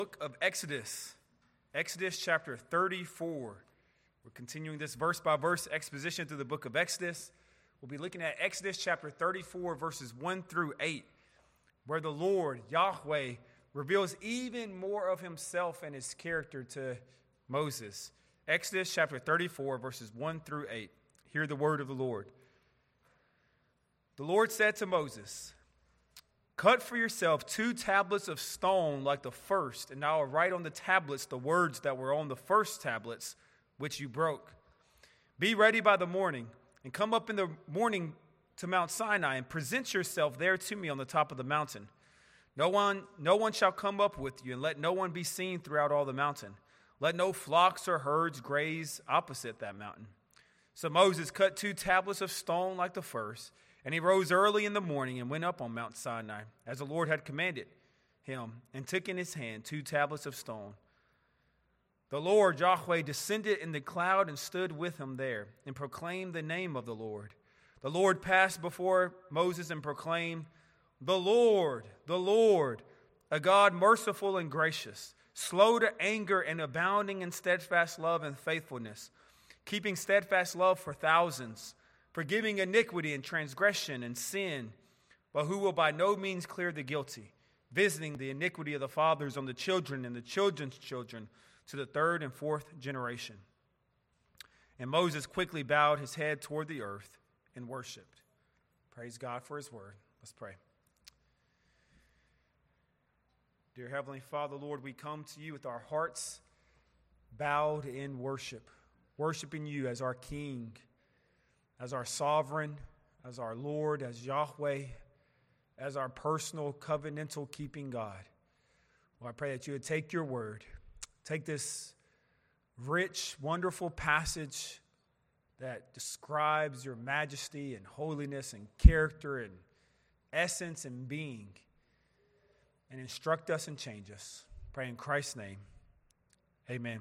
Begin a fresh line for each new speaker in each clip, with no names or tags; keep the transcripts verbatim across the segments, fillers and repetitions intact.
Book of Exodus, Exodus chapter thirty-four. We're continuing this verse by verse exposition through the book of Exodus. We'll be looking at Exodus chapter thirty-four, verses one through eight, where the Lord, Yahweh, reveals even more of himself and his character to Moses. Exodus chapter thirty-four, verses one through eight. Hear the word of the Lord. The Lord said to Moses, "Cut for yourself two tablets of stone like the first, and I will write on the tablets the words that were on the first tablets, which you broke. Be ready by the morning, and come up in the morning to Mount Sinai, and present yourself there to me on the top of the mountain. No one, no one shall come up with you, and let no one be seen throughout all the mountain. Let no flocks or herds graze opposite that mountain." So Moses cut two tablets of stone like the first, and he rose early in the morning and went up on Mount Sinai, as the Lord had commanded him, and took in his hand two tablets of stone. The Lord, Yahweh, descended in the cloud and stood with him there, and proclaimed the name of the Lord. The Lord passed before Moses and proclaimed, "The Lord, the Lord, a God merciful and gracious, slow to anger and abounding in steadfast love and faithfulness, keeping steadfast love for thousands, forgiving iniquity and transgression and sin, but who will by no means clear the guilty, visiting the iniquity of the fathers on the children and the children's children to the third and fourth generation." And Moses quickly bowed his head toward the earth and worshiped. Praise God for his word. Let's pray. Dear Heavenly Father, Lord, we come to you with our hearts bowed in worship, worshiping you as our King, as our sovereign, as our Lord, as Yahweh, as our personal covenantal keeping God. Well, I pray that you would take your word, take this rich, wonderful passage that describes your majesty and holiness and character and essence and being, and instruct us and change us. Pray in Christ's name. Amen.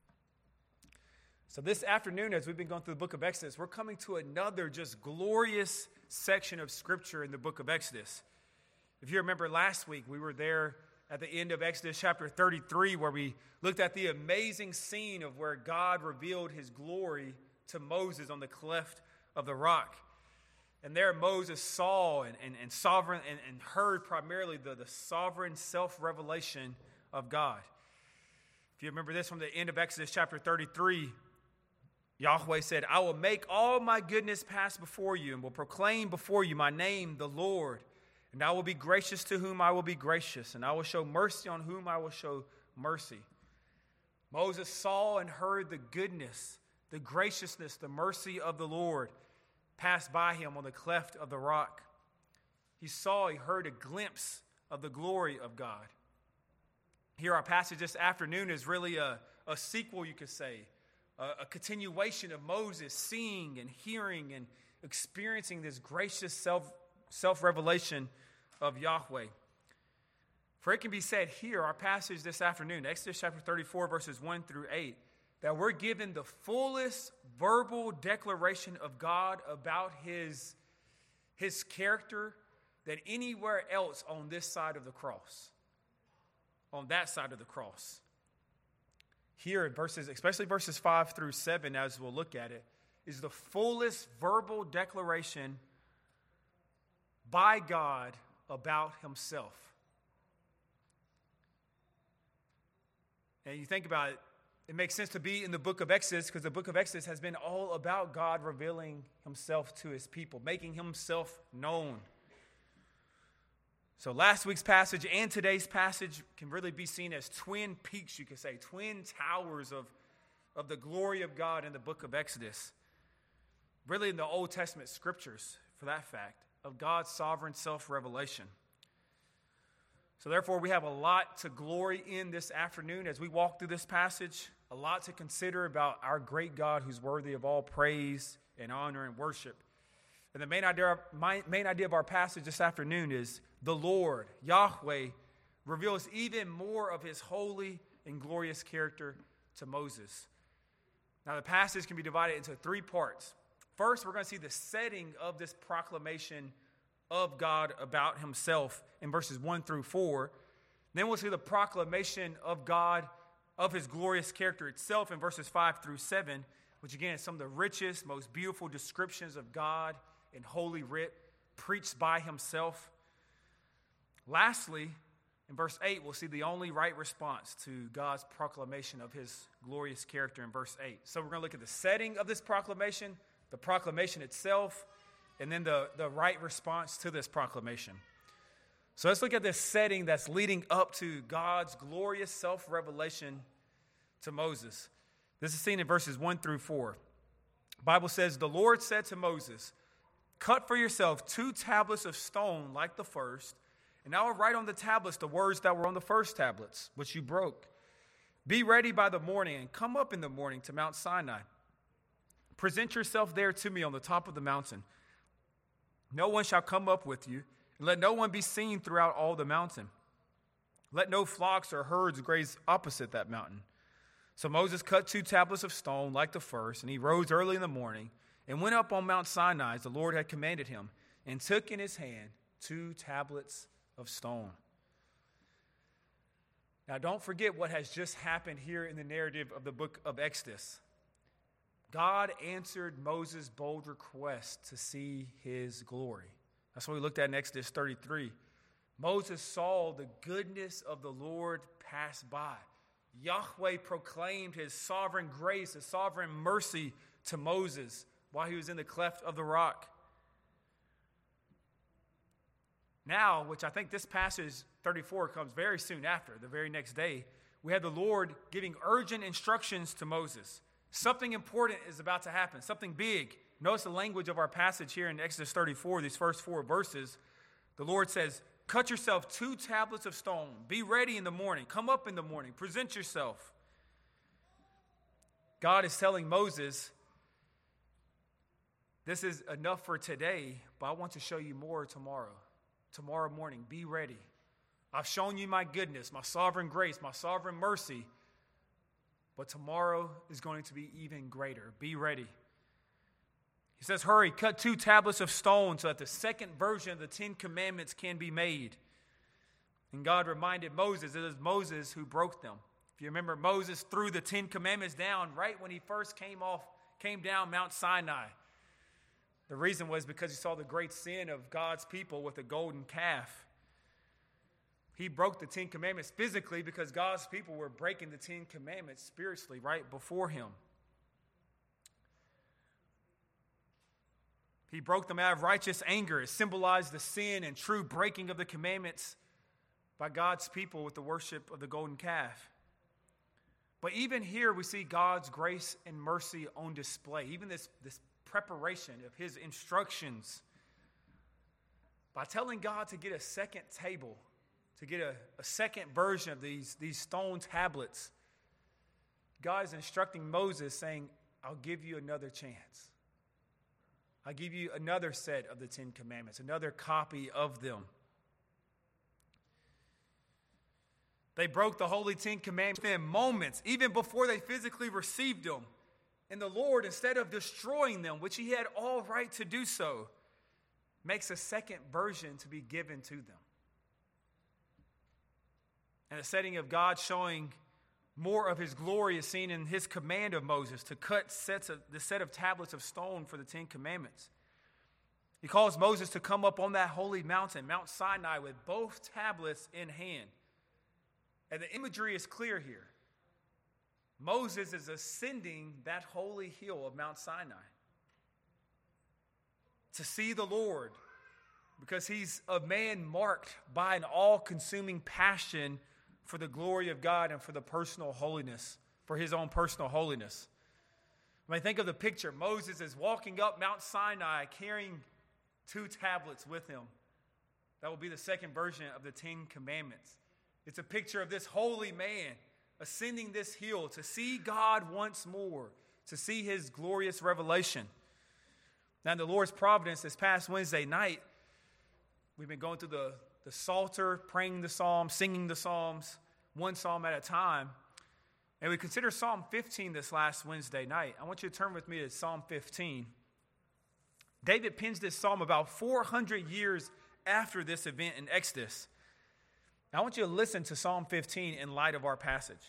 So this afternoon, as we've been going through the book of Exodus, we're coming to another just glorious section of Scripture in the book of Exodus. If you remember last week, we were there at the end of Exodus chapter thirty-three, where we looked at the amazing scene of where God revealed his glory to Moses on the cleft of the rock. And there Moses saw and, and, and sovereign and, and heard primarily the, the sovereign self-revelation of God. If you remember this from the end of Exodus chapter thirty-three, Yahweh said, "I will make all my goodness pass before you and will proclaim before you my name, the Lord. And I will be gracious to whom I will be gracious, and I will show mercy on whom I will show mercy." Moses saw and heard the goodness, the graciousness, the mercy of the Lord pass by him on the cleft of the rock. He saw, he heard a glimpse of the glory of God. Here, our passage this afternoon is really a, a sequel, you could say. A continuation of Moses seeing and hearing and experiencing this gracious self, self-revelation of Yahweh. For it can be said here, our passage this afternoon, Exodus chapter thirty-four, verses one through eight, that we're given the fullest verbal declaration of God about his, his character than anywhere else on this side of the cross, on that side of the cross. Here in verses, especially verses five through seven, as we'll look at it, is the fullest verbal declaration by God about himself. And you think about it, it makes sense to be in the book of Exodus because the book of Exodus has been all about God revealing himself to his people, making himself known. So last week's passage and today's passage can really be seen as twin peaks, you could say, twin towers of, of the glory of God in the book of Exodus. Really in the Old Testament scriptures, for that fact, of God's sovereign self-revelation. So therefore, we have a lot to glory in this afternoon as we walk through this passage, a lot to consider about our great God who's worthy of all praise and honor and worship. And the main idea, my, main idea of our passage this afternoon is the Lord, Yahweh, reveals even more of his holy and glorious character to Moses. Now, the passage can be divided into three parts. First, we're going to see the setting of this proclamation of God about himself in verses one through four. Then we'll see the proclamation of God, of his glorious character itself in verses five through seven, which again is some of the richest, most beautiful descriptions of God in Holy Writ, preached by himself. Lastly, in verse eight, we'll see the only right response to God's proclamation of his glorious character in verse eight. So we're going to look at the setting of this proclamation, the proclamation itself, and then the, the right response to this proclamation. So let's look at this setting that's leading up to God's glorious self-revelation to Moses. This is seen in verses one through four. The Bible says, "The Lord said to Moses, 'Cut for yourself two tablets of stone like the first, and I will write on the tablets the words that were on the first tablets, which you broke. Be ready by the morning and come up in the morning to Mount Sinai. Present yourself there to me on the top of the mountain. No one shall come up with you, and let no one be seen throughout all the mountain. Let no flocks or herds graze opposite that mountain.' So Moses cut two tablets of stone like the first, and he rose early in the morning and went up on Mount Sinai as the Lord had commanded him, and took in his hand two tablets of stone." Now, don't forget what has just happened here in the narrative of the book of Exodus. God answered Moses' bold request to see his glory. That's what we looked at in Exodus thirty-three. Moses saw the goodness of the Lord pass by. Yahweh proclaimed his sovereign grace, his sovereign mercy to Moses while he was in the cleft of the rock. Now, which I think this passage thirty-four comes very soon after, the very next day, we have the Lord giving urgent instructions to Moses. Something important is about to happen, something big. Notice the language of our passage here in Exodus thirty-four, these first four verses. The Lord says, "Cut yourself two tablets of stone. Be ready in the morning. Come up in the morning. Present yourself." God is telling Moses, this is enough for today, but I want to show you more tomorrow. Tomorrow morning, be ready. I've shown you my goodness, my sovereign grace, my sovereign mercy, but tomorrow is going to be even greater. Be ready. He says, hurry, cut two tablets of stone so that the second version of the Ten Commandments can be made. And God reminded Moses, it was Moses who broke them. If you remember, Moses threw the Ten Commandments down right when he first came off, came down Mount Sinai. The reason was because he saw the great sin of God's people with the golden calf. He broke the Ten Commandments physically because God's people were breaking the Ten Commandments spiritually right before him. He broke them out of righteous anger. It symbolized the sin and true breaking of the commandments by God's people with the worship of the golden calf. But even here we see God's grace and mercy on display. Even this, this preparation of his instructions. By telling God to get a second table, to get a, a second version of these, these stone tablets, God is instructing Moses saying, I'll give you another chance. I'll give you another set of the Ten Commandments, another copy of them. They broke the holy Ten Commandments within moments, even before they physically received them. And the Lord, instead of destroying them, which he had all right to do so, makes a second version to be given to them. And the setting of God showing more of his glory is seen in his command of Moses to cut sets of the set of tablets of stone for the Ten Commandments. He calls Moses to come up on that holy mountain, Mount Sinai, with both tablets in hand. And the imagery is clear here. Moses is ascending that holy hill of Mount Sinai to see the Lord, because he's a man marked by an all-consuming passion for the glory of God and for the personal holiness, for his own personal holiness. I mean, think of the picture. Moses is walking up Mount Sinai carrying two tablets with him. That will be the second version of the Ten Commandments. It's a picture of this holy man ascending this hill to see God once more, to see his glorious revelation. Now, in the Lord's providence, this past Wednesday night, we've been going through the, the Psalter, praying the Psalms, singing the Psalms, one psalm at a time. And we consider Psalm fifteen this last Wednesday night. I want you to turn with me to Psalm fifteen. David pens this psalm about four hundred years after this event in Exodus. Now, I want you to listen to Psalm fifteen in light of our passage.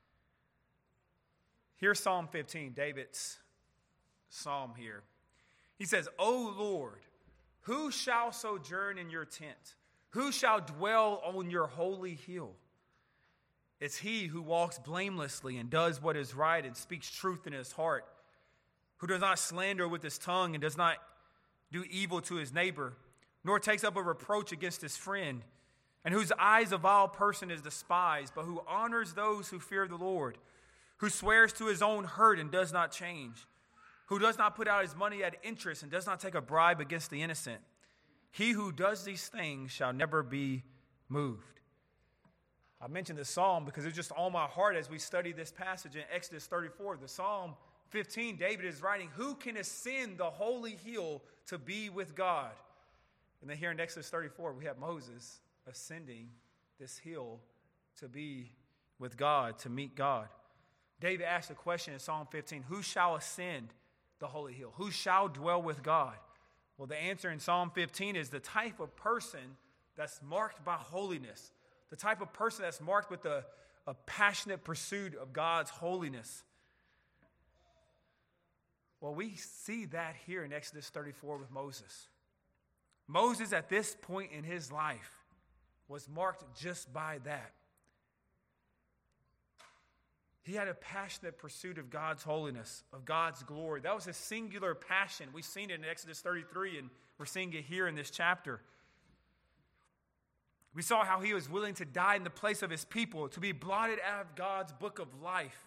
Here's Psalm fifteen, David's psalm here. He says, O Lord, who shall sojourn in your tent? Who shall dwell on your holy hill? It's he who walks blamelessly and does what is right and speaks truth in his heart, who does not slander with his tongue and does not do evil to his neighbor, nor takes up a reproach against his friend, and whose eyes a vile person is despised, but who honors those who fear the Lord, who swears to his own hurt and does not change, who does not put out his money at interest and does not take a bribe against the innocent. He who does these things shall never be moved. I mentioned the psalm because it's just on my heart as we study this passage in Exodus thirty-four. The Psalm fifteen, David is writing, who can ascend the holy hill to be with God? And then here in Exodus thirty-four, we have Moses ascending this hill to be with God, to meet God. David asked a question in Psalm fifteen, who shall ascend the holy hill? Who shall dwell with God? Well, the answer in Psalm fifteen is the type of person that's marked by holiness, the type of person that's marked with a, a passionate pursuit of God's holiness. Well, we see that here in Exodus thirty-four with Moses. Moses, at this point in his life, was marked just by that. He had a passionate pursuit of God's holiness, of God's glory. That was his singular passion. We've seen it in Exodus thirty-three, and we're seeing it here in this chapter. We saw how he was willing to die in the place of his people, to be blotted out of God's book of life.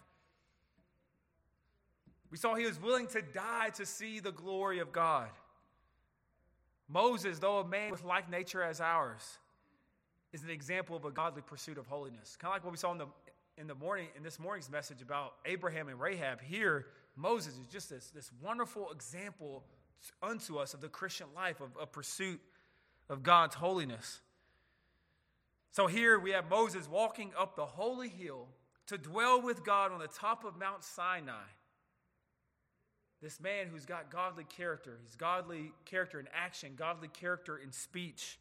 We saw he was willing to die to see the glory of God. Moses, though a man with like nature as ours, is an example of a godly pursuit of holiness. Kind of like what we saw in the in the morning in this morning's message about Abraham and Rahab. Here, Moses is just this, this wonderful example unto us of the Christian life, of a pursuit of God's holiness. So here we have Moses walking up the holy hill to dwell with God on the top of Mount Sinai. This man who's got godly character. He's godly character in action, godly character in speech.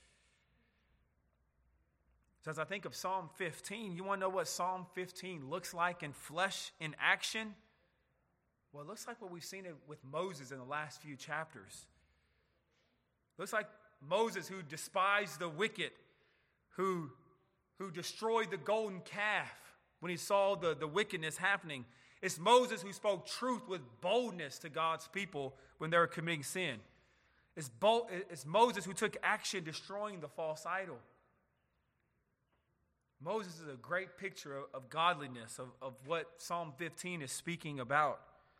So as I think of Psalm fifteen, you want to know what Psalm fifteen looks like in flesh, in action? Well, it looks like what we've seen with Moses in the last few chapters. It looks like Moses who despised the wicked, who, who destroyed the golden calf when he saw the, the wickedness happening. It's Moses who spoke truth with boldness to God's people when they were committing sin. It's, Bo- it's Moses who took action destroying the false idol. Moses is a great picture of, of godliness, of, of what Psalm fifteen is speaking about.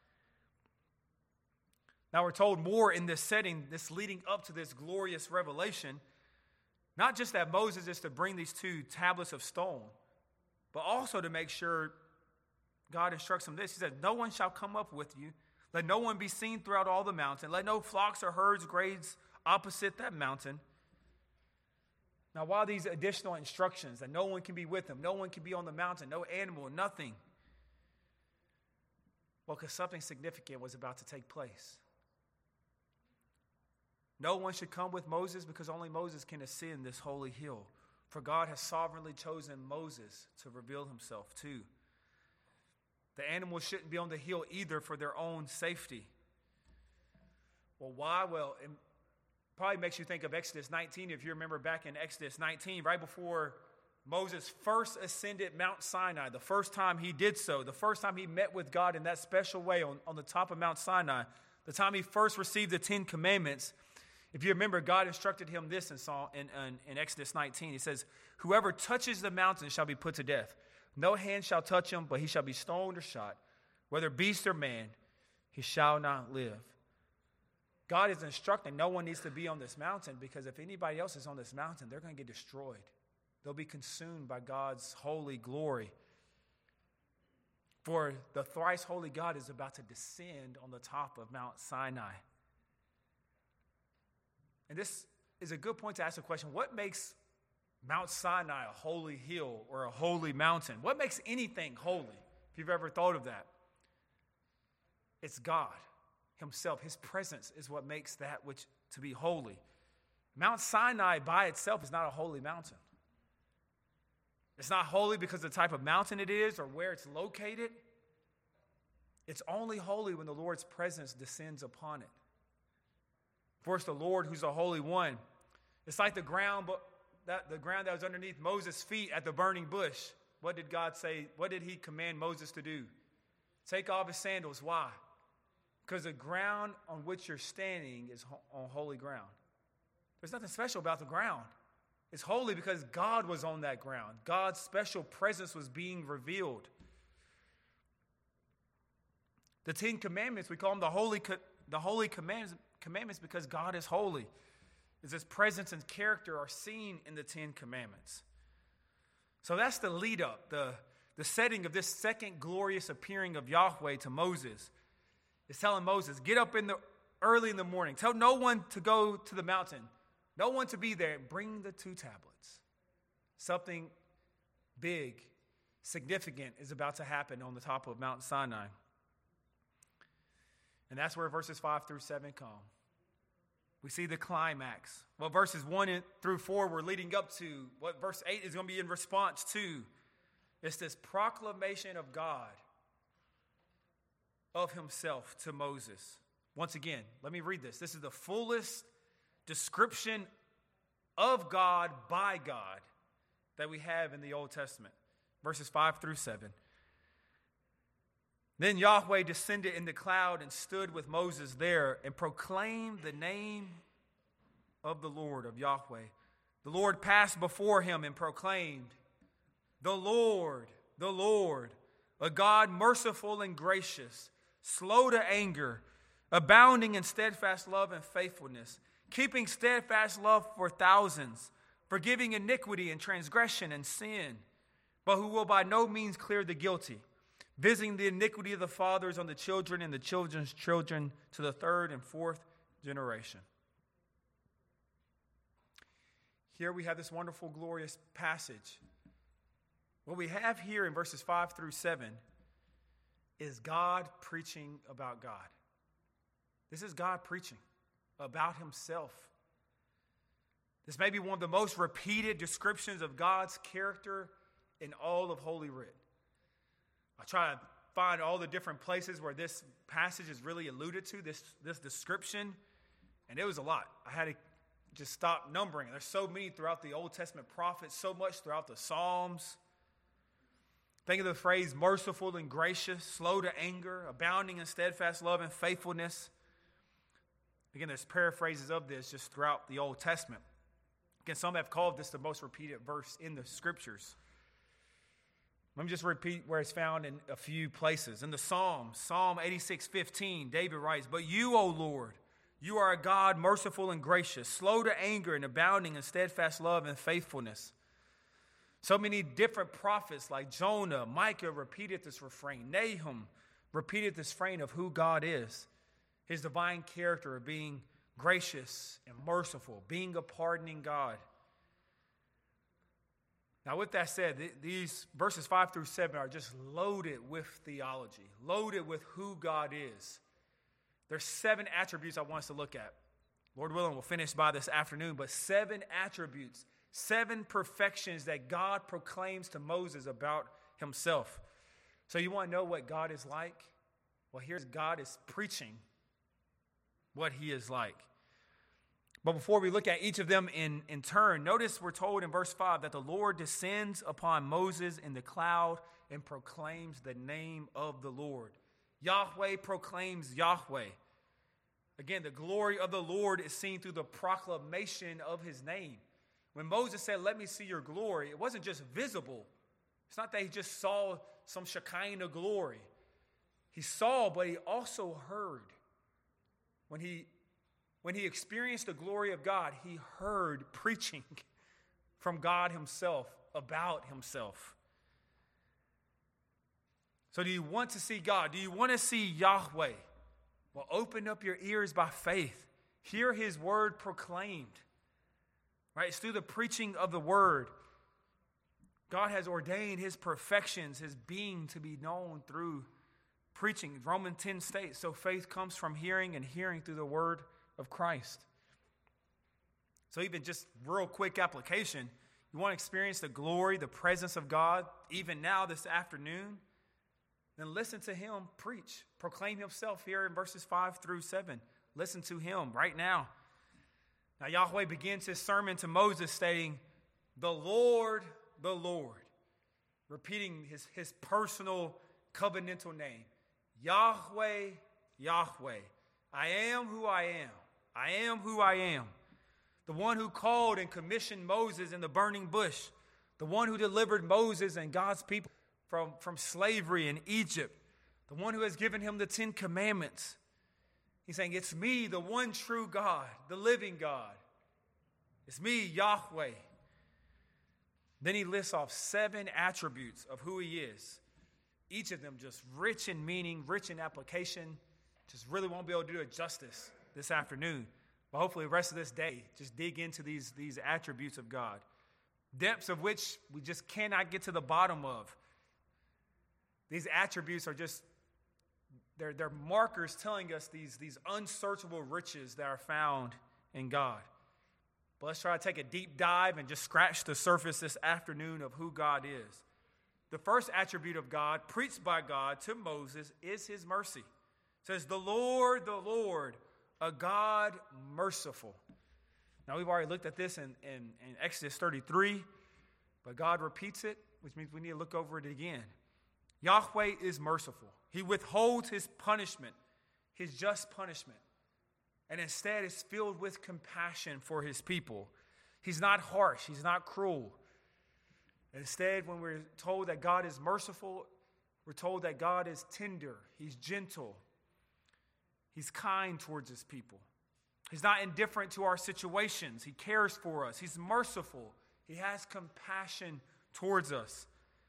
Now we're told more in this setting, this leading up to this glorious revelation, not just that Moses is to bring these two tablets of stone, but also to make sure God instructs him this. He said, no one shall come up with you. Let no one be seen throughout all the mountain. Let no flocks or herds graze opposite that mountain. Now, why these additional instructions that no one can be with him, no one can be on the mountain, no animal, nothing? Well, because something significant was about to take place. No one should come with Moses because only Moses can ascend this holy hill. For God has sovereignly chosen Moses to reveal himself to. The animals shouldn't be on the hill either for their own safety. Well, why? Well, it probably makes you think of Exodus nineteen. If you remember back in Exodus nineteen, right before Moses first ascended Mount Sinai, the first time he did so, the first time he met with God in that special way on, on the top of Mount Sinai, the time he first received the Ten Commandments, if you remember, God instructed him this in, Psalm, in, in, in Exodus nineteen. He says, whoever touches the mountain shall be put to death. No hand shall touch him, but he shall be stoned or shot. Whether beast or man, he shall not live. God is instructing no one needs to be on this mountain because if anybody else is on this mountain, they're going to get destroyed. They'll be consumed by God's holy glory. For the thrice holy God is about to descend on the top of Mount Sinai. And this is a good point to ask the question, what makes Mount Sinai a holy hill or a holy mountain? What makes anything holy? If you've ever thought of that. It's God himself. His presence is what makes that which to be holy. Mount Sinai by itself is not a holy mountain. It's not holy because of the type of mountain it is or where it's located. It's only holy when the Lord's presence descends upon it. Of course, the Lord, who's the Holy One, it's like the ground, but that the ground that was underneath Moses' feet at the burning bush. What did God say? What did he command Moses to do? Take off his sandals. Why? Because the ground on which you're standing is ho- on holy ground. There's nothing special about the ground. It's holy because God was on that ground. God's special presence was being revealed. The Ten Commandments, we call them the Holy, the holy commandments, commandments because God is holy. His presence and character are seen in the Ten Commandments. So that's the lead up, the, the setting of this second glorious appearing of Yahweh to Moses. It's telling Moses, get up in the early in the morning. Tell no one to go to the mountain. No one to be there. Bring the two tablets. Something big, significant is about to happen on the top of Mount Sinai. And that's where verses five through seven come. We see the climax. What verses one through four we're leading up to, what verse eight is going to be in response to. It's this proclamation of God, of himself to Moses. Once again, let me read this. This is the fullest description of God by God that we have in the Old Testament. Verses five through seven. Then Yahweh descended in the cloud and stood with Moses there and proclaimed the name of the Lord, of Yahweh. The Lord passed before him and proclaimed, the Lord, the Lord, a God merciful and gracious, slow to anger, abounding in steadfast love and faithfulness, keeping steadfast love for thousands, forgiving iniquity and transgression and sin, but who will by no means clear the guilty, visiting the iniquity of the fathers on the children and the children's children to the third and fourth generation. Here we have this wonderful, glorious passage. What we have here in verses five through seven is God preaching about God. This is God preaching about himself. This may be one of the most repeated descriptions of God's character in all of Holy Writ. I try to find all the different places where this passage is really alluded to, this, this description, and it was a lot. I had to just stop numbering. There's so many throughout the Old Testament prophets, so much throughout the Psalms. Think of the phrase merciful and gracious, slow to anger, abounding in steadfast love and faithfulness. Again, there's paraphrases of this just throughout the Old Testament. Again, some have called this the most repeated verse in the Scriptures. Let me just repeat where it's found in a few places. In the Psalms, Psalm eighty-six fifteen, David writes, but you, O Lord, you are a God merciful and gracious, slow to anger and abounding in steadfast love and faithfulness. So many different prophets like Jonah, Micah repeated this refrain. Nahum repeated this refrain of who God is. His divine character of being gracious and merciful, being a pardoning God. Now, with that said, th- these verses five through seven are just loaded with theology, loaded with who God is. There's seven attributes I want us to look at. Lord willing, we'll finish by this afternoon, but seven attributes, seven perfections that God proclaims to Moses about himself. So you want to know what God is like? Well, here's God is preaching what he is like. But before we look at each of them in, in turn, notice we're told in verse five that the Lord descends upon Moses in the cloud and proclaims the name of the Lord. Yahweh proclaims Yahweh. Again, the glory of the Lord is seen through the proclamation of his name. When Moses said, let me see your glory, it wasn't just visible. It's not that he just saw some Shekinah glory. He saw, but he also heard. When he When he experienced the glory of God, he heard preaching from God himself about himself. So do you want to see God? Do you want to see Yahweh? Well, open up your ears by faith. Hear his word proclaimed. Right? It's through the preaching of the word. God has ordained his perfections, his being to be known through preaching. Romans ten states, so faith comes from hearing and hearing through the word of Christ. So even just real quick application, You want to experience the glory, the presence of God, even now this afternoon? Then listen to him preach. Proclaim himself here in verses five through seven. Listen to him right now. Now Yahweh begins his sermon to Moses stating, the Lord, the Lord. Repeating his, his personal covenantal name. Yahweh, Yahweh. I am who I am. I am who I am. The one who called and commissioned Moses in the burning bush. The one who delivered Moses and God's people from, from slavery in Egypt. The one who has given him the Ten Commandments. He's saying, it's me, the one true God, the living God. It's me, Yahweh. Then he lists off seven attributes of who he is. Each of them just rich in meaning, rich in application. Just really won't be able to do it justice this afternoon. But hopefully the rest of this day, just dig into these, these attributes of God. Depths of which we just cannot get to the bottom of. These attributes are just, they're, they're markers telling us these, these unsearchable riches that are found in God. But let's try to take a deep dive and just scratch the surface this afternoon of who God is. The first attribute of God, preached by God to Moses, is his mercy. It says, the Lord, the Lord, a God merciful. Now, we've already looked at this in, in, in Exodus thirty-three, but God repeats it, which means we need to look over it again. Yahweh is merciful. He withholds his punishment, his just punishment, and instead is filled with compassion for his people. He's not harsh. He's not cruel. Instead, when we're told that God is merciful, we're told that God is tender. He's gentle. He's kind towards his people. He's not indifferent to our situations. He cares for us. He's merciful. He has compassion towards us.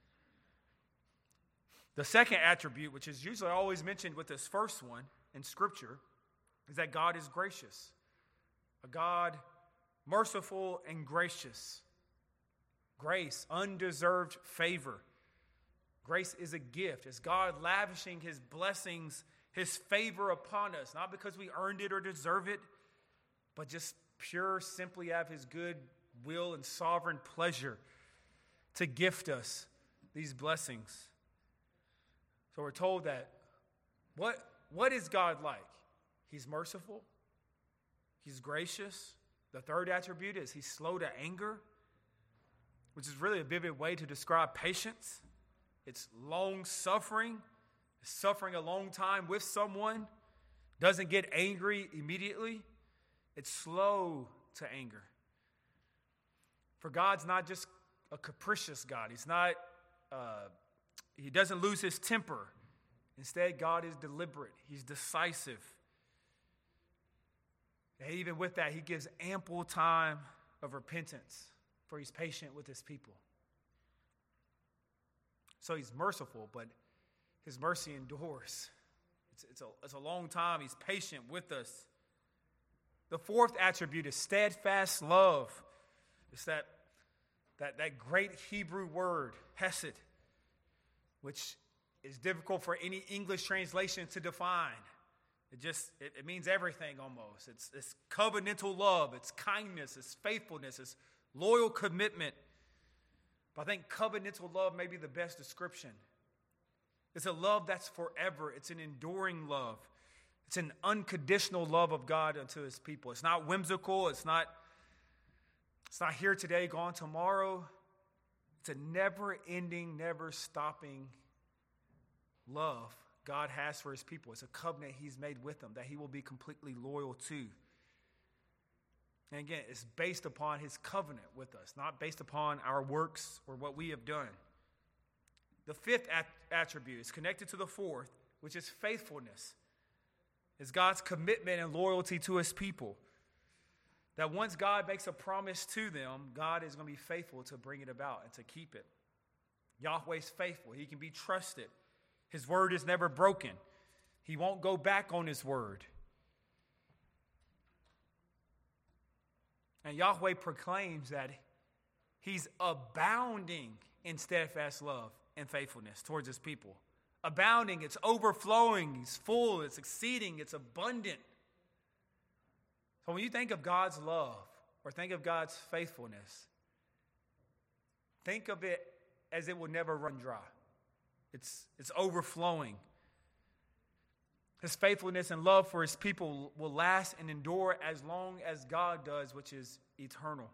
The second attribute, which is usually always mentioned with this first one in Scripture, is that God is gracious. A God merciful and gracious. Grace, undeserved favor. Grace is a gift. It's God lavishing his blessings, his favor upon us, not because we earned it or deserve it, but just pure, simply out of his good will and sovereign pleasure to gift us these blessings. So we're told that what, what is God like? He's merciful. He's gracious. The third attribute is he's slow to anger, which is really a vivid way to describe patience. It's long-suffering, suffering a long time with someone, doesn't get angry immediately. It's slow to anger. For God's not just a capricious God. He's not, uh, he doesn't lose his temper. Instead, God is deliberate. He's decisive. And even with that, he gives ample time of repentance, for he's patient with his people. So he's merciful, but his mercy endures. It's, it's, a, it's a long time. He's patient with us. The fourth attribute is steadfast love. It's that, that, that great Hebrew word, hesed, which is difficult for any English translation to define. It just, it, it means everything almost. It's, it's covenantal love. It's kindness. It's faithfulness. It's loyal commitment. But I think covenantal love may be the best description. It's a love that's forever. It's an enduring love. It's an unconditional love of God unto his people. It's not whimsical. It's not, it's not here today, gone tomorrow. It's a never-ending, never-stopping love God has for his people. It's a covenant he's made with them that he will be completely loyal to. And again, it's based upon his covenant with us, not based upon our works or what we have done. The fifth at- attribute is connected to the fourth, which is faithfulness. It's God's commitment and loyalty to his people. That once God makes a promise to them, God is going to be faithful to bring it about and to keep it. Yahweh's faithful. He can be trusted. His word is never broken. He won't go back on his word. And Yahweh proclaims that he's abounding in steadfast love and faithfulness towards his people. Abounding, it's overflowing, it's full, it's exceeding, it's abundant. So when you think of God's love or think of God's faithfulness, think of it as it will never run dry. It's, it's overflowing. His faithfulness and love for his people will last and endure as long as God does, which is eternal.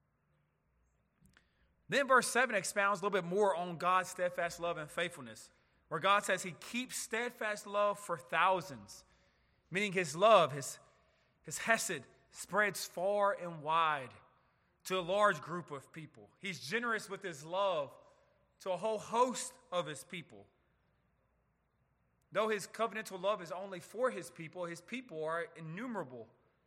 Then verse seven expounds a little bit more on God's steadfast love and faithfulness, where God says he keeps steadfast love for thousands, meaning his love, his, his hesed, spreads far and wide to a large group of people. He's generous with his love to a whole host of his people. Though his covenantal love is only for his people, his people are innumerable.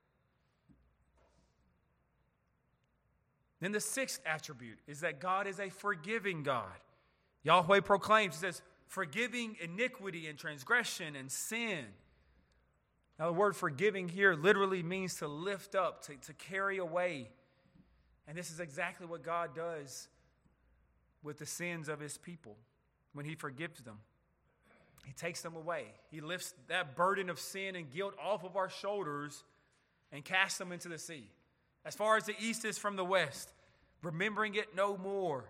Then the sixth attribute is that God is a forgiving God. Yahweh proclaims, he says, forgiving iniquity and transgression and sin. Now the word forgiving here literally means to lift up, to, to carry away. And this is exactly what God does with the sins of his people when he forgives them. He takes them away. He lifts that burden of sin and guilt off of our shoulders and casts them into the sea. As far as the east is from the west, remembering it no more.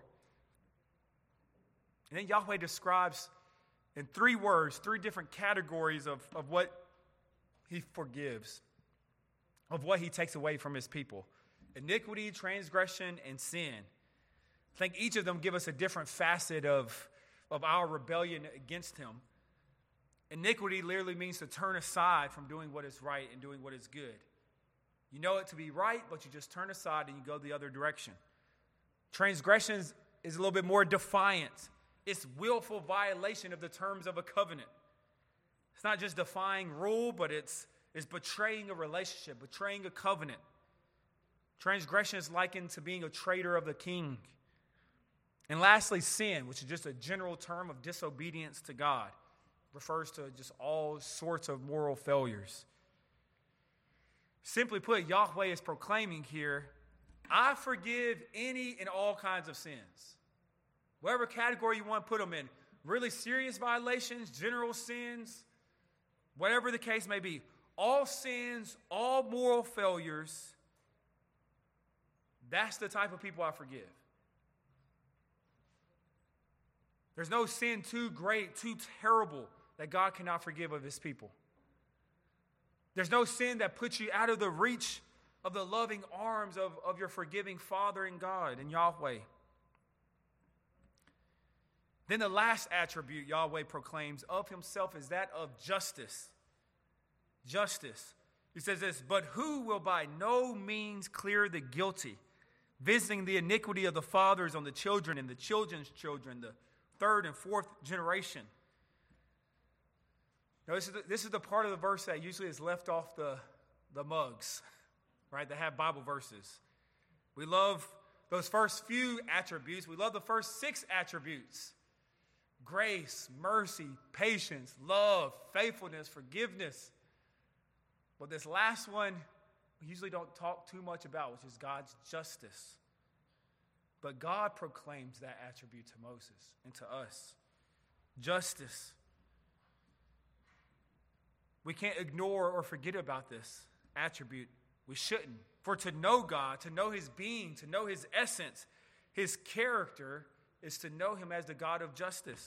And then Yahweh describes in three words, three different categories of, of what he forgives, of what he takes away from his people. Iniquity, transgression, and sin. I think each of them give us a different facet of, of our rebellion against him. Iniquity literally means to turn aside from doing what is right and doing what is good. You know it to be right, but you just turn aside and you go the other direction. Transgression is a little bit more defiant. It's willful violation of the terms of a covenant. It's not just defying rule, but it's, it's betraying a relationship, betraying a covenant. Transgression is likened to being a traitor of the king. And lastly, sin, which is just a general term of disobedience to God, refers to just all sorts of moral failures. Simply put, Yahweh is proclaiming here, I forgive any and all kinds of sins. Whatever category you want to put them in, really serious violations, general sins, whatever the case may be, all sins, all moral failures, that's the type of people I forgive. There's no sin too great, too terrible that God cannot forgive of his people. There's no sin that puts you out of the reach of the loving arms of, of your forgiving Father and God and Yahweh. Then the last attribute Yahweh proclaims of himself is that of justice. Justice. He says this, but who will by no means clear the guilty, visiting the iniquity of the fathers on the children and the children's children, the third and fourth generation. Now, this is the, this is the part of the verse that usually is left off the, the mugs, right, that have Bible verses. We love those first few attributes. We love the first six attributes. Grace, mercy, patience, love, faithfulness, forgiveness. But this last one, we usually don't talk too much about, which is God's justice. But God proclaims that attribute to Moses and to us. Justice. We can't ignore or forget about this attribute. We shouldn't. For to know God, to know his being, to know his essence, his character, is to know him as the God of justice.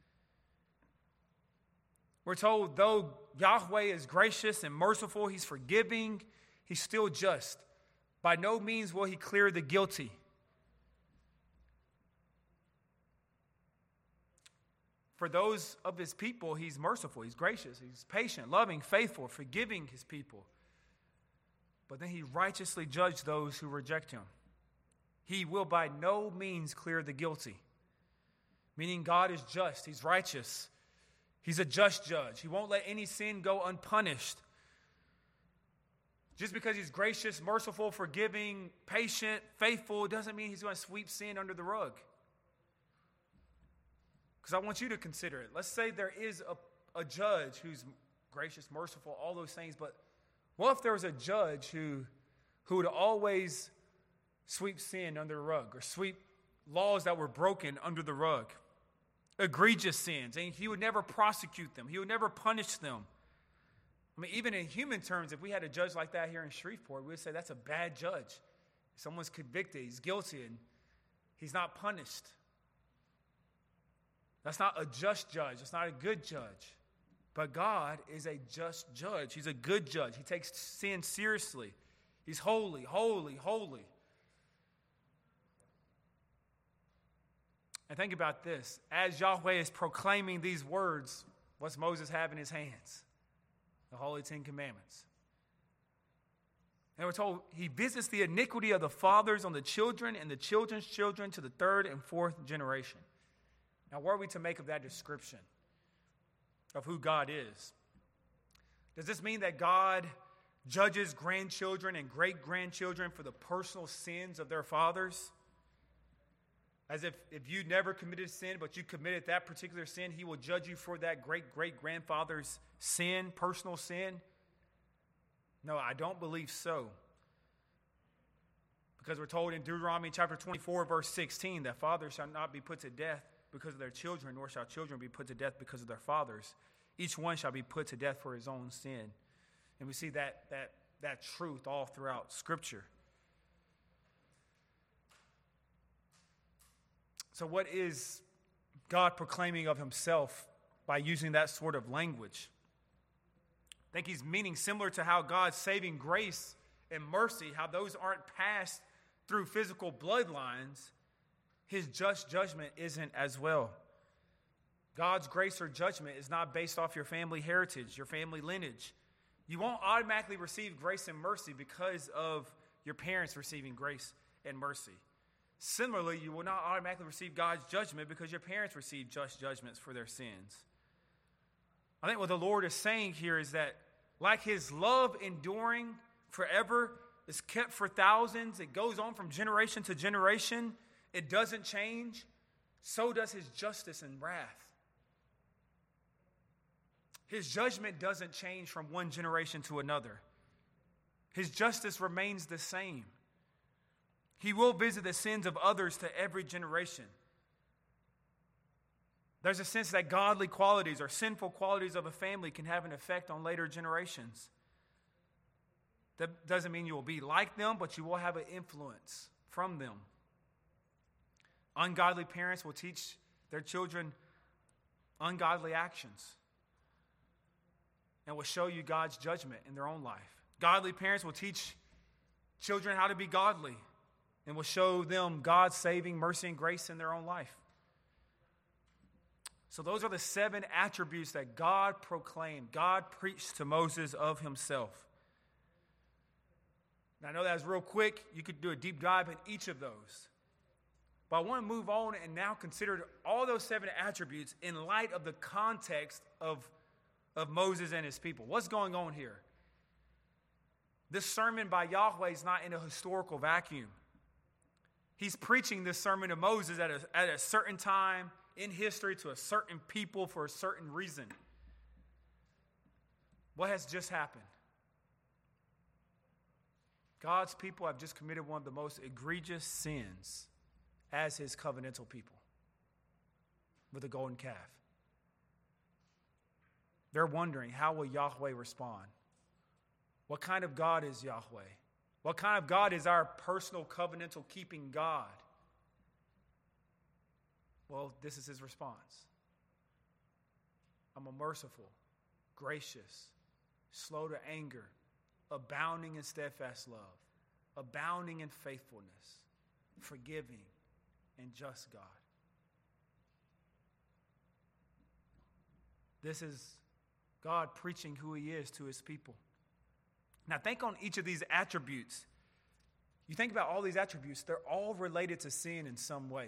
We're told, though Yahweh is gracious and merciful, he's forgiving, he's still just. By no means will he clear the guilty. For those of his people, he's merciful, he's gracious, he's patient, loving, faithful, forgiving his people. But then he righteously judges those who reject him. He will by no means clear the guilty. Meaning God is just, he's righteous. He's a just judge. He won't let any sin go unpunished. Just because he's gracious, merciful, forgiving, patient, faithful, doesn't mean he's going to sweep sin under the rug. Because I want you to consider it. Let's say there is a, a judge who's gracious, merciful, all those things, but what if there was a judge who, who would always sweep sin under the rug or sweep laws that were broken under the rug? Egregious sins, and he would never prosecute them. He would never punish them. I mean, even in human terms, if we had a judge like that here in Shreveport, we would say that's a bad judge. Someone's convicted, he's guilty, and He's not punished. That's not a just judge. That's not a good judge. But God is a just judge. He's a good judge. He takes sin seriously. He's holy, holy, holy. And think about this. As Yahweh is proclaiming these words, what's Moses have in his hands? The Holy Ten Commandments. And we're told he visits the iniquity of the fathers on the children and the children's children to the third and fourth generation. Now, what are we to make of that description of who God is? Does this mean that God judges grandchildren and great-grandchildren for the personal sins of their fathers? As if, if you never committed sin, but you committed that particular sin, he will judge you for that great-great-grandfather's sin, personal sin? No, I don't believe so. Because we're told in Deuteronomy chapter twenty-four, verse sixteen, that fathers shall not be put to death because of their children, nor shall children be put to death because of their fathers. Each one shall be put to death for his own sin. And we see that, that, that truth all throughout Scripture. So what is God proclaiming of himself by using that sort of language? I think he's meaning similar to how God's saving grace and mercy, how those aren't passed through physical bloodlines. His just judgment isn't as well. God's grace or judgment is not based off your family heritage, your family lineage. You won't automatically receive grace and mercy because of your parents receiving grace and mercy. Similarly, you will not automatically receive God's judgment because your parents received just judgments for their sins. I think what the Lord is saying here is that like his love enduring forever is kept for thousands, it goes on from generation to generation, it doesn't change, so does his justice and wrath. His judgment doesn't change from one generation to another. His justice remains the same. He will visit the sins of others to every generation. There's a sense that godly qualities or sinful qualities of a family can have an effect on later generations. That doesn't mean you will be like them, but you will have an influence from them. Ungodly parents will teach their children ungodly actions and will show you God's judgment in their own life. Godly parents will teach children how to be godly and will show them God's saving mercy and grace in their own life. So those are the seven attributes that God proclaimed, God preached to Moses of himself. Now, I know that was real quick. You could do a deep dive in each of those. But I want to move on and now consider all those seven attributes in light of the context of, of Moses and his people. What's going on here? This sermon by Yahweh is not in a historical vacuum. He's preaching this sermon to Moses at a, at a certain time in history to a certain people for a certain reason. What has just happened? God's people have just committed one of the most egregious sins as his covenantal people with the golden calf. They're wondering, how will Yahweh respond? What kind of God is Yahweh? What kind of God is our personal covenantal keeping God? Well, this is his response. I'm a merciful, gracious, slow to anger, abounding in steadfast love, abounding in faithfulness, forgiving, and just God. This is God preaching who he is to his people. Now think on each of these attributes. You think about all these attributes, they're all related to sin in some way.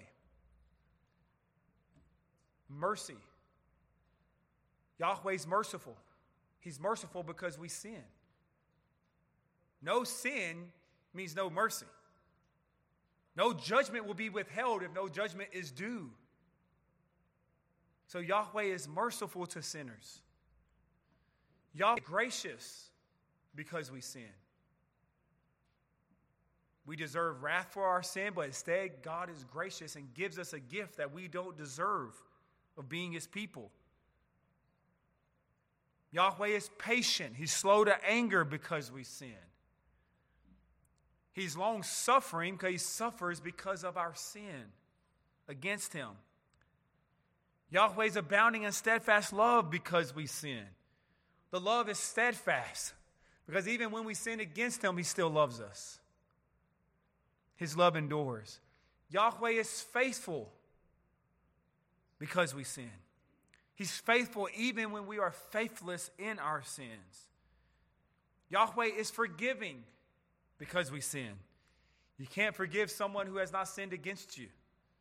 Mercy. Yahweh's merciful. He's merciful because we sin. No sin means no mercy. No judgment will be withheld if no judgment is due. So Yahweh is merciful to sinners. Yahweh is gracious because we sin. We deserve wrath for our sin, but instead God is gracious and gives us a gift that we don't deserve of being his people. Yahweh is patient. He's slow to anger because we sin. He's long-suffering because he suffers because of our sin. against him. Yahweh is abounding in steadfast love because we sin. The love is steadfast because even when we sin against him, he still loves us. His love endures. Yahweh is faithful because we sin. He's faithful even when we are faithless in our sins. Yahweh is forgiving because we sin. You can't forgive someone who has not sinned against you.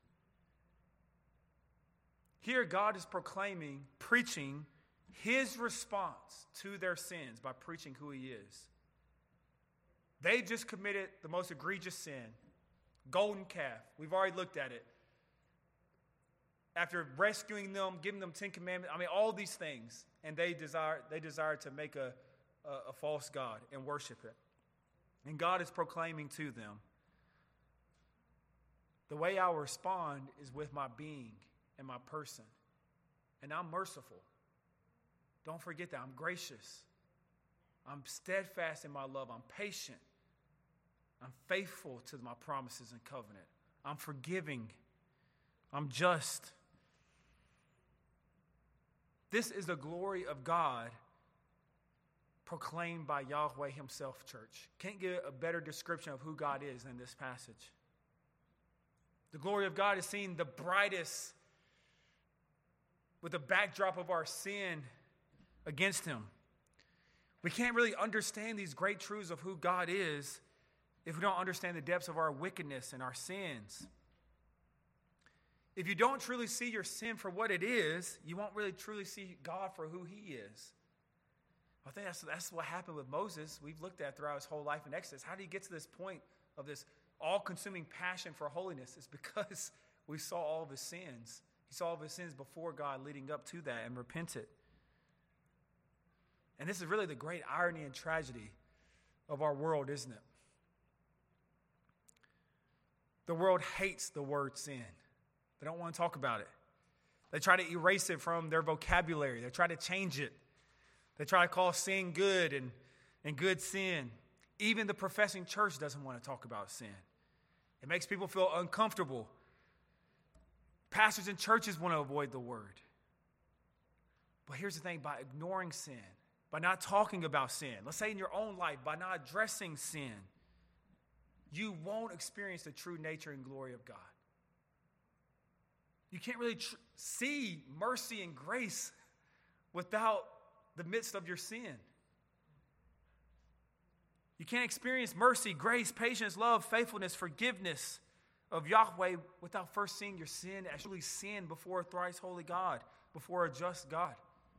Here, God is proclaiming, preaching his response to their sins by preaching who he is. They just committed the most egregious sin, golden calf. We've already looked at it. After rescuing them, giving them Ten Commandments, I mean, all these things, and they desire they desire to make a, a, a false god and worship it. And God is proclaiming to them, the way I'll respond is with my being and my person. And I'm merciful. Don't forget that. I'm gracious. I'm steadfast in my love. I'm patient. I'm faithful to my promises and covenant. I'm forgiving. I'm just. This is the glory of God proclaimed by Yahweh himself, church. Can't get a better description of who God is than this passage. The glory of God is seen the brightest with the backdrop of our sin against him. We can't really understand these great truths of who God is if we don't understand the depths of our wickedness and our sins. If you don't truly see your sin for what it is, you won't really truly see God for who he is. I think that's, that's what happened with Moses. We've looked at throughout his whole life in Exodus. How did he get to this point of this all-consuming passion for holiness? It's because we saw all of his sins. He saw all of his sins before God leading up to that and repented. And this is really the great irony and tragedy of our world, isn't it? The world hates the word sin. They don't want to talk about it. They try to erase it from their vocabulary. They try to change it. They try to call sin good and, and good sin. Even the professing church doesn't want to talk about sin. It makes people feel uncomfortable. Pastors and churches want to avoid the word. But here's the thing, by ignoring sin, by not talking about sin, let's say in your own life, by not addressing sin, you won't experience the true nature and glory of God. You can't really tr- see mercy and grace without the midst of your sin. You can't experience mercy, grace, patience, love, faithfulness, forgiveness of Yahweh without first seeing your sin as truly sin before a thrice holy God, before a just God.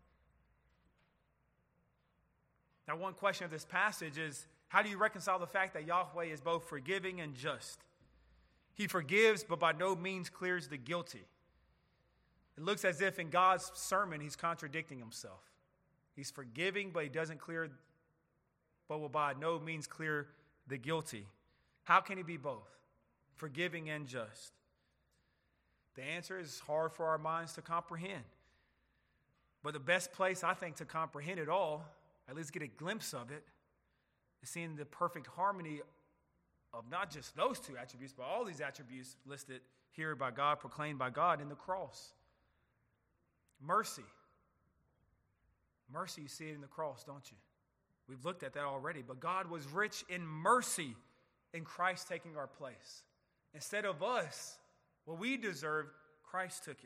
Now, one question of this passage is, how do you reconcile the fact that Yahweh is both forgiving and just? He forgives, but by no means clears the guilty. It looks as if in God's sermon, he's contradicting himself. He's forgiving, but he doesn't clear, but will by no means clear the guilty. How can he be both, forgiving and just? The answer is hard for our minds to comprehend. But the best place, I think, to comprehend it all, at least get a glimpse of it, is seeing the perfect harmony of not just those two attributes, but all these attributes listed here by God, proclaimed by God in the cross. Mercy. Mercy, you see it in the cross, don't you? We've looked at that already. But God was rich in mercy in Christ taking our place. Instead of us, what we deserved, Christ took it.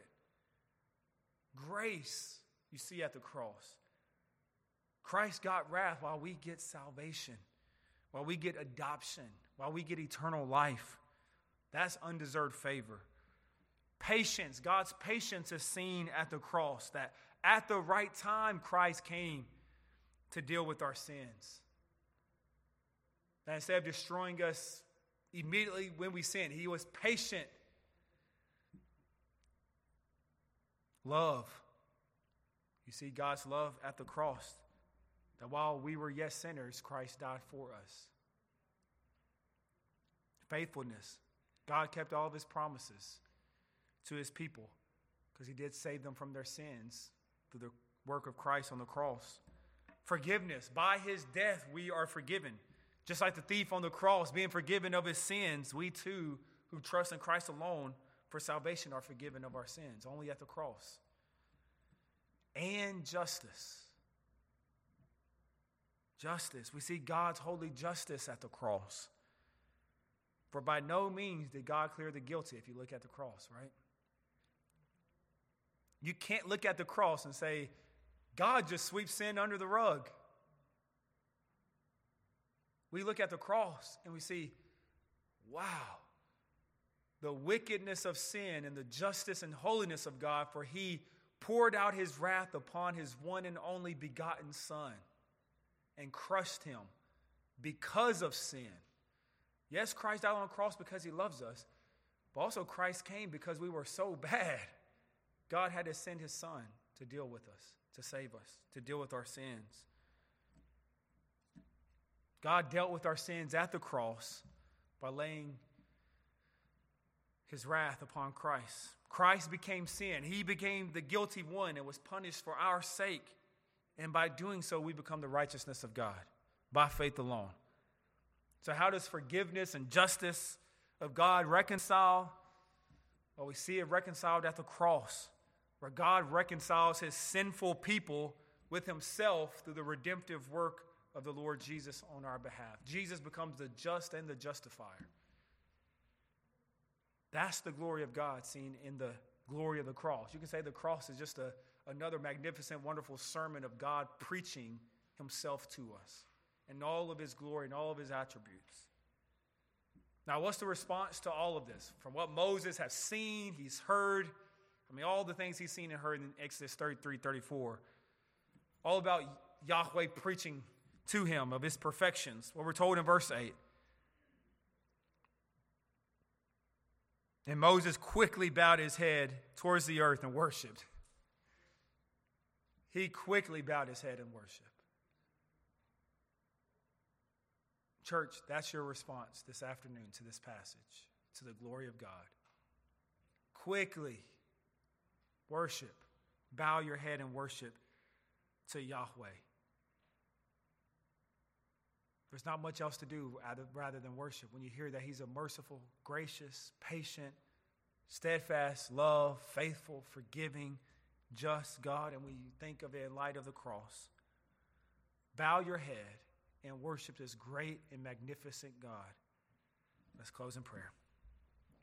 Grace, you see at the cross. Christ got wrath while we get salvation, while we get adoption, while we get eternal life. That's undeserved favor. Patience, God's patience is seen at the cross, that at the right time Christ came to deal with our sins. That instead of destroying us immediately when we sin, he was patient. Love. You see God's love at the cross, that while we were yet sinners, Christ died for us. Faithfulness. God kept all of his promises to his people because he did save them from their sins through the work of Christ on the cross. Forgiveness. By his death, we are forgiven. Just like the thief on the cross being forgiven of his sins, we too, who trust in Christ alone, for salvation are forgiven of our sins, only at the cross. And justice. Justice. We see God's holy justice at the cross. For by no means did God clear the guilty if you look at the cross, right? You can't look at the cross and say, God just sweeps sin under the rug. We look at the cross and we see, wow, the wickedness of sin and the justice and holiness of God, for he poured out his wrath upon his one and only begotten Son and crushed him because of sin. Yes, Christ died on the cross because he loves us, but also Christ came because we were so bad. God had to send his Son to deal with us, to save us, to deal with our sins. God dealt with our sins at the cross by laying his wrath upon Christ. Christ became sin. He became the guilty one and was punished for our sake. And by doing so, we become the righteousness of God by faith alone. So how does forgiveness and justice of God reconcile? Well, we see it reconciled at the cross, where God reconciles his sinful people with himself through the redemptive work of the Lord Jesus on our behalf. Jesus becomes the just and the justifier. That's the glory of God seen in the glory of the cross. You can say the cross is just a, another magnificent, wonderful sermon of God preaching himself to us and all of his glory and all of his attributes. Now, what's the response to all of this? From what Moses has seen, he's heard, I mean, all the things he's seen and heard in Exodus thirty-three, thirty-four, all about Yahweh preaching to him of his perfections. What we're told in verse eight. And Moses quickly bowed his head towards the earth and worshiped. He quickly bowed his head and worshiped. Church, that's your response this afternoon to this passage, to the glory of God. Quickly worship. Bow your head and worship to Yahweh. There's not much else to do rather than worship when you hear that he's a merciful, gracious, patient, steadfast, love, faithful, forgiving, just God, and when you think of it in light of the cross. Bow your head and worship this great and magnificent God. Let's close in prayer.